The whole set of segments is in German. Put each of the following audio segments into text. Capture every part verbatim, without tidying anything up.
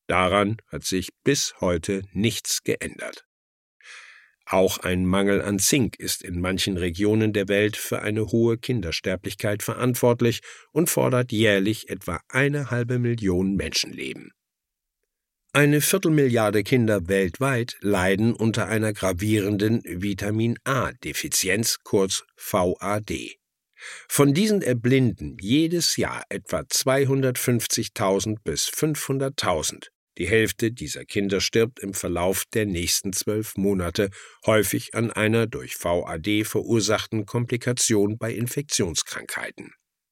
Daran hat sich bis heute nichts geändert. Auch ein Mangel an Zink ist in manchen Regionen der Welt für eine hohe Kindersterblichkeit verantwortlich und fordert jährlich etwa eine halbe Million Menschenleben. Eine Viertelmilliarde Kinder weltweit leiden unter einer gravierenden Vitamin-A-Defizienz, kurz V A D. Von diesen erblinden jedes Jahr etwa zweihundertfünfzigtausend bis fünfhunderttausend. Die Hälfte dieser Kinder stirbt im Verlauf der nächsten zwölf Monate, häufig an einer durch V A D verursachten Komplikation bei Infektionskrankheiten.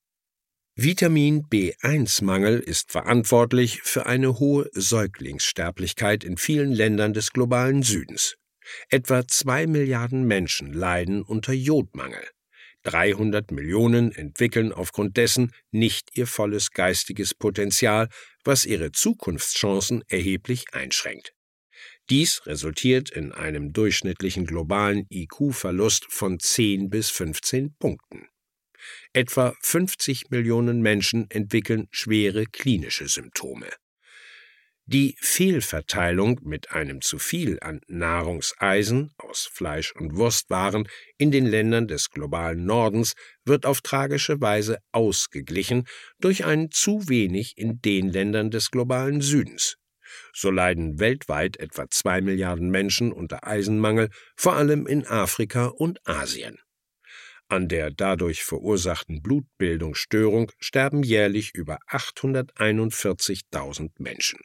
Vitamin B eins Mangel ist verantwortlich für eine hohe Säuglingssterblichkeit in vielen Ländern des globalen Südens. Etwa zwei Milliarden Menschen leiden unter Jodmangel. dreihundert Millionen entwickeln aufgrund dessen nicht ihr volles geistiges Potenzial, was ihre Zukunftschancen erheblich einschränkt. Dies resultiert in einem durchschnittlichen globalen I Q-Verlust von zehn bis fünfzehn Punkten. Etwa fünfzig Millionen Menschen entwickeln schwere klinische Symptome. Die Fehlverteilung mit einem zu viel an Nahrungseisen aus Fleisch- und Wurstwaren in den Ländern des globalen Nordens wird auf tragische Weise ausgeglichen durch ein zu wenig in den Ländern des globalen Südens. So leiden weltweit etwa zwei Milliarden Menschen unter Eisenmangel, vor allem in Afrika und Asien. An der dadurch verursachten Blutbildungsstörung sterben jährlich über achthunderteinundvierzigtausend Menschen.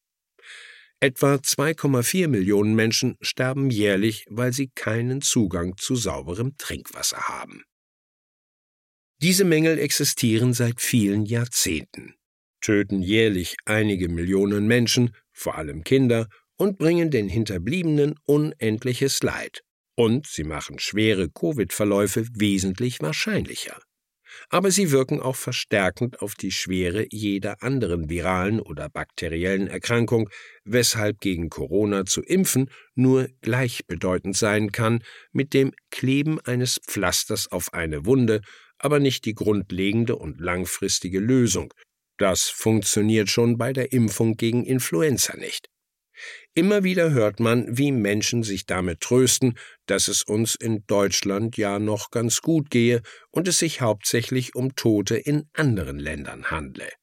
Etwa zwei Komma vier Millionen Menschen sterben jährlich, weil sie keinen Zugang zu sauberem Trinkwasser haben. Diese Mängel existieren seit vielen Jahrzehnten, töten jährlich einige Millionen Menschen, vor allem Kinder, und bringen den Hinterbliebenen unendliches Leid. Und sie machen schwere Covid-Verläufe wesentlich wahrscheinlicher. Aber sie wirken auch verstärkend auf die Schwere jeder anderen viralen oder bakteriellen Erkrankung, weshalb gegen Corona zu impfen nur gleichbedeutend sein kann mit dem Kleben eines Pflasters auf eine Wunde, aber nicht die grundlegende und langfristige Lösung. Das funktioniert schon bei der Impfung gegen Influenza nicht. Immer wieder hört man, wie Menschen sich damit trösten, dass es uns in Deutschland ja noch ganz gut gehe und es sich hauptsächlich um Tote in anderen Ländern handle.